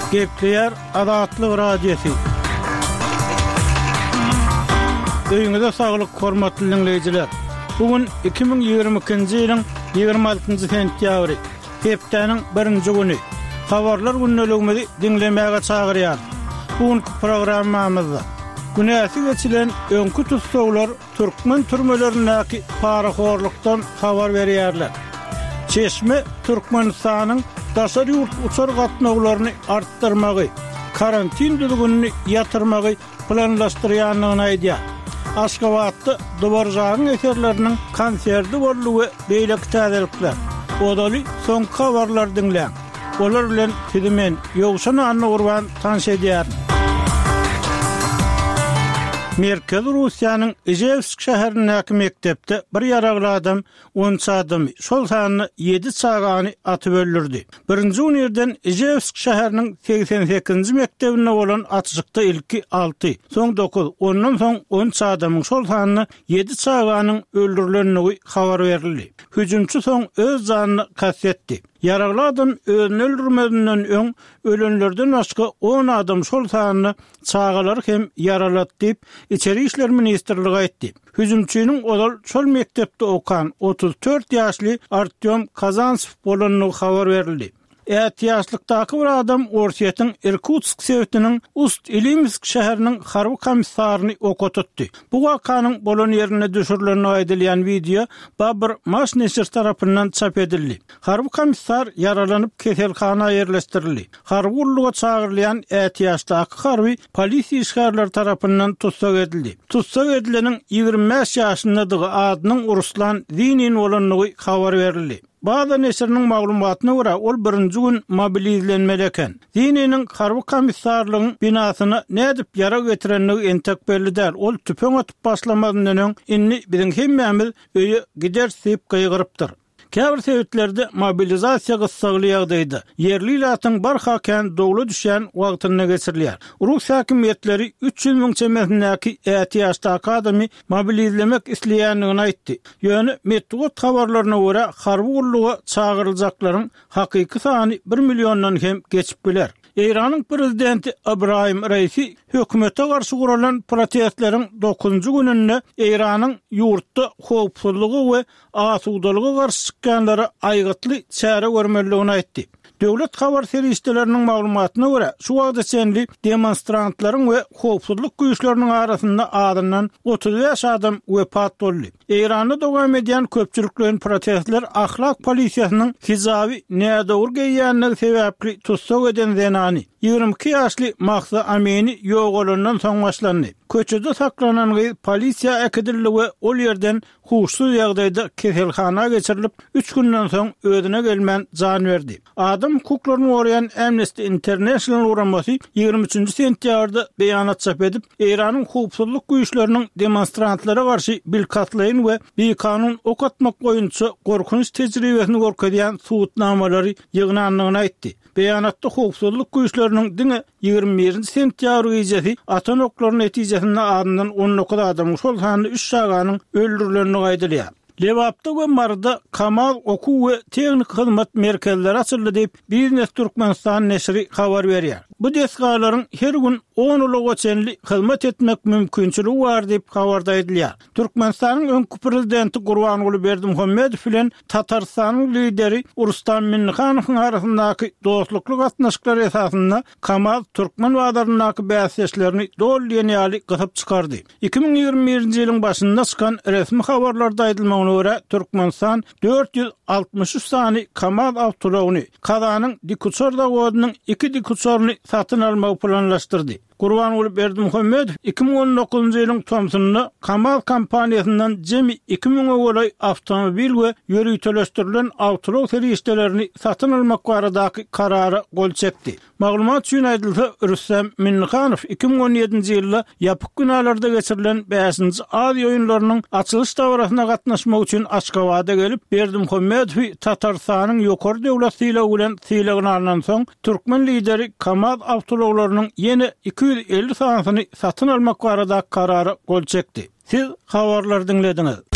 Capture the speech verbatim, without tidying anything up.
Gepleyer Adatlyk radiosi. Öýüňizde saglyk, hormatly dinleýijiler. Bugün iki bin ýygrimi ikinji ýylyň ýygrimi altynjy sentýabry, hepdeniň birinji güni. Habarlar günneligimizi dinlemäge çagyrýar. Bugünkü programmamyzda günäsi geçilen öňkü tutsaglar türkmen türmelerindäki paraxorlukdan habar berýärler. Çeşme Türkmenistanyň daşar ýurt uçar gatnawlaryny artdyrmagy, karantin düzgünini ýatyrmagy planlaşdyrýanlygyny aýdýar. Aşgabatda Dobarjanyň eserleriniň konserdi bolýuwy beýleki täzelikler. Odaly soň habarlar dinleň. Olar bilen Tidimen ýogşana anna gurban tanış edýär. Merkez Russiýanyň Ijevsk şäherindäki mektepde bir ýaragly adam on adam şol sanyny ýedi çagany atyp öldürdi. Birinji ýerden Ijevsk şäheriniň seksen sekizinji mektebine bolan atjykda ilki alty, soň dokuz, ondan soň on adamyň şol sanyny ýedi çaganyň öldürilenligi habar berildi. Hüjümçi soň öz janyny kassetdi. Yaragly adam özüni öldürmedinden öň ölenlerden başga on adam şol sanyny çağalar hem yaralat diýip İçeri İşler Ministrligi aýtdy. Hüjümçiniň odal şol mektepde okan otuz dört ýaşly Artyom Kazantsev bolanlygy habar berildi. Ýet ýaşlykdaky bir adam Orsiýetiň Irkutsk sewtiniň Ust-Ilimsk şäheriniň harby komissaryny oka tutdy. Bu wakanyň bolan ýerine düşürilen aýdylýan video Babur Maş neşir tarapyndan çap edildi. Harby komissar yaralanyp keselhana ýerleşdirildi. Harby ulluga çagyrylýan ýet ýaşdaky harby polisiýa işgärleri tarapyndan tutsak edildi. Tutsak edileniň ýygrimi beş ýaşyndaky adynyň Ruslan Zinin bolanlygy habar berildi. Bazı neşirinin maglumatyna görä ol birinji gün mobilizlenmeli eken. Zininiň harby komissarlygyň binasyna nädip ýara getirenligi entek belli däl. Ol tüpeň atyp başlamadan öň inni biziň hemmämiz öýe gider sep gaýgyrypdyr. Käbir sebäplerde mobilizasiýa gyssaly ýagdaýda yerli ilatyň barhaken dogly düşen wagtyna geçirilýär. Rus häkimetleri üç ýüz miň çemesindäki ýet ýaşdaky adamy mobilizlemek isleýänligini aýtdy. Ýöne medeniýet habarlaryna görä harby ulluga çagyryljaklaryň hakyky sany bir milliondan hem geçip biler. İran'ın prezidenti Ibrahim Raisi hökümete karşı kurulan protestlerin dokuzuncu gününde İran'ın yurtta howpsuzlygy we asudalygy karşı çykkanlara aýgytly çäre görmeliligini aýtdy. Döwlet habar serişdeleriniň maglumatyna görä şu wagtda senli demonstrantlaryň we howpsuzlyk güýçleriniň arasynda adından otuz beş adam wepat boldy. İranda dowam edýän köpçülikleriň protestler ahlak polisiýasynyň hizaby nädowur geýýänligi sebäpli tutsak eden zenany ýygrimi iki ýaşly Mahsa Amini ýogalandan soň başlandy. Köçede saklanan polisiýa ekidildi we ol ýerden huşsuz ýagdaýda keselhana geçirilip üç günden soň özüne gelmän jan berdi. Adam hukuklaryny goraýan Amnesty International uramasy ýygrimi üçinji sentýabrda beýanat çap edip, Iranyň howpsuzlyk güýçleriniň demonstrantlara garşy bilkatlaýyn we beýkanun ok atmak goýunça gorkunç tejribesini gorkadýan suwutnamalary ýygnanlygyny aýtdy. Beýanatda howpsuzlyk güýçleriniň diňe ýygrimi birinji sentýabr gecesi atan oklaryň netijesinde adından on dokuz adam şol sany üç çaganyň öldürilenligi aýdylýar. Lewapda we Marda Kamal oku we teknik hyzmat merkezleri açyldy diýip Biznes Türkmenistan neşri habar berýär. Bu desgalaryň her gün on uly geçenli hyzmat etmek mümkinçiligi bar diýip habarda edilýär. Türkmenistanyň öňkü prezidenti Gurbanuly Berdimuhammedow bilen Tatarstanyň lideri Rustam Minnihanowyň arasyndaky dostlukly gatnaşyklar esasynda Kamal Türkmen wagtlaryndaky bäsleşlerini dolýan ýaly gysyp çykardy. iki bin ýygrimi birinji ýylyň başynda çykan resmi habarlarda aýdylmagyna görä Türkmenistan dört yüz altmış üç sany Kamal Awtulowyny Kazanyň Dikuçorda godynyň iki dikuçoryny satyn almagy planlaşdyrdy. Gurbanuly Berdimuhammedow iki bin on dokuzunji ýylyň Tomsunda Kamal kompaniýasyndan jemi iki miň golay awtomobil we ýörüýteleşdirilen awtolow serişdelerini satyn almak baradaky karary gol çekdi. Maglumat üçin aýdylsa, Rustam Minnihanow iki bin on ýedinji ýylda ýapyk günalarda geçirilen beşinji Aziýa oýunlarynyň açylyş dawrasyna gatnaşmak üçin Aşgabatda gelip Berdimuhammedow Tatarstanyň ýokary döwletiyle bilen sylagyny alnan soň türkmen lideri Kamal Awtulowlarynyň ýene iki yüz elli sanyny satyn almak barada karary gol çekdi. Siz habarlar dinlediniz.